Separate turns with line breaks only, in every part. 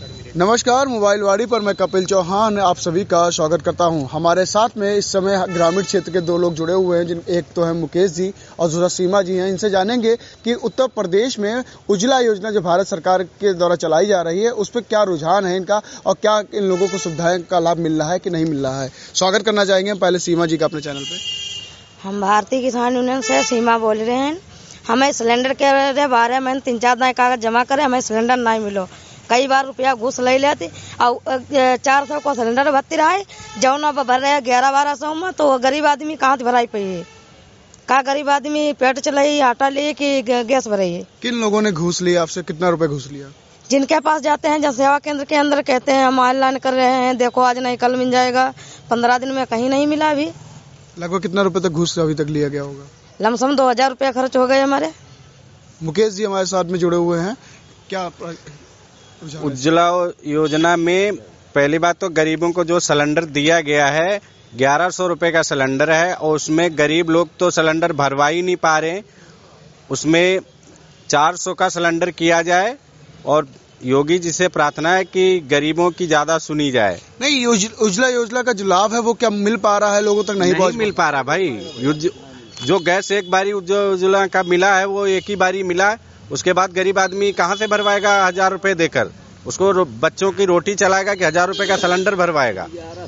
नमस्कार, मोबाइल वाड़ी पर मैं कपिल चौहान आप सभी का स्वागत करता हूं। हमारे साथ में इस समय ग्रामीण क्षेत्र के दो लोग जुड़े हुए हैं, जिन एक तो है मुकेश जी और दूसरा सीमा जी हैं। इनसे जानेंगे कि उत्तर प्रदेश में उज्ज्वला योजना जो भारत सरकार के द्वारा चलाई जा रही है, उस पर क्या रुझान है इनका और क्या इन लोगों को सुविधाएं का लाभ मिल रहा है कि नहीं मिल रहा है। स्वागत करना चाहेंगे पहले सीमा जी का अपने चैनल पे।
हम भारतीय किसान यूनियन से सीमा बोल रहे हैं। हमें सिलेंडर के बारे में 3-4 दिन कागज जमा करे, हमें सिलेंडर नहीं मिलो। कई बार रुपया घूस ले लेते और 400 को सिलेंडर भरती रहे, जौन भर रहे 1100-1200 में, तो गरीब आदमी कहाँ से भराई पाई है। का गरीब आदमी पेट चलाई, आटा लिए कि गैस भराई है।
किन लोगों ने घूस लिया आपसे, कितना रुपए घूस लिया?
जिनके पास जाते हैं, जन सेवा केंद्र के अंदर कहते हैं हम ऑनलाइन कर रहे हैं, देखो आज नहीं कल मिल जाएगा। 15 दिन में कहीं नहीं मिला। अभी
लगभग कितना रुपए तक घूस अभी तक लिया गया होगा?
लमसम 2000 रुपया खर्च हो गए हमारे।
मुकेश जी हमारे साथ में जुड़े हुए हैं। क्या
उज्ज्वला योजना में पहली बात तो गरीबों को जो सिलेंडर दिया गया है 1100 रुपए का सिलेंडर है, और उसमें गरीब लोग तो सिलेंडर भरवा ही नहीं पा रहे। उसमें 400 का सिलेंडर किया जाए, और योगी जी से प्रार्थना है कि गरीबों की ज्यादा सुनी जाए।
नहीं, उज्ज्वला योजना का जो लाभ है वो क्या मिल पा रहा है? लोगों तक नहीं
मिल पा रहा भाई। जो गैस एक बारी उज्ज्वला का मिला है वो एक ही बारी मिला है, उसके बाद गरीब आदमी कहाँ से भरवाएगा 1000 रुपए देकर? उसको बच्चों की रोटी चलाएगा कि 1000 रुपए का सिलेंडर भरवाएगा?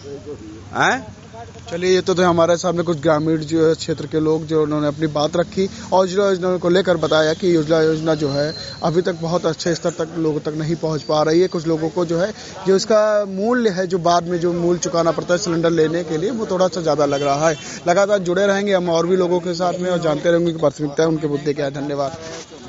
चलिए, ये तो थे हमारे सामने कुछ ग्रामीण जो है क्षेत्र के लोग, जो उन्होंने अपनी बात रखी और उज्ज्वला योजना को लेकर बताया कि उज्ज्वला योजना जो है अभी तक बहुत अच्छे स्तर तक लोगों तक नहीं पहुंच पा रही है। कुछ लोगों को जो है जो इसका मूल्य है, जो बाद में जो मूल्य चुकाना पड़ता है सिलेंडर लेने के लिए, वो थोड़ा सा ज्यादा लग रहा है। लगातार जुड़े रहेंगे हम और भी लोगों के साथ में और जानते रहेंगे कि प्राथमिकता उनके मुद्दे क्या है। धन्यवाद।